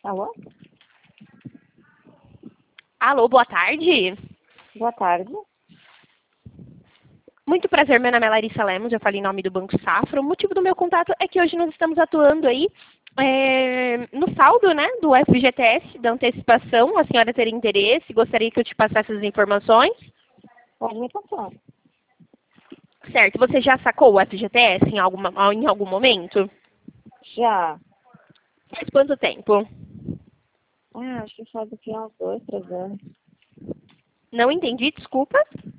Alô? Alô, boa tarde. Boa tarde. Muito prazer, meu nome é Larissa Lemos, eu falei em nome do Banco Safra. O motivo do meu contato é que hoje nós estamos atuando aí no saldo, né, do FGTS, da antecipação. A senhora teria interesse? Gostaria que eu te passasse as informações? Pode me passar. Certo, você já sacou o FGTS em algum momento? Já. Faz quanto tempo? Acho que faz aqui uns 2, 3 anos. Não entendi, desculpa.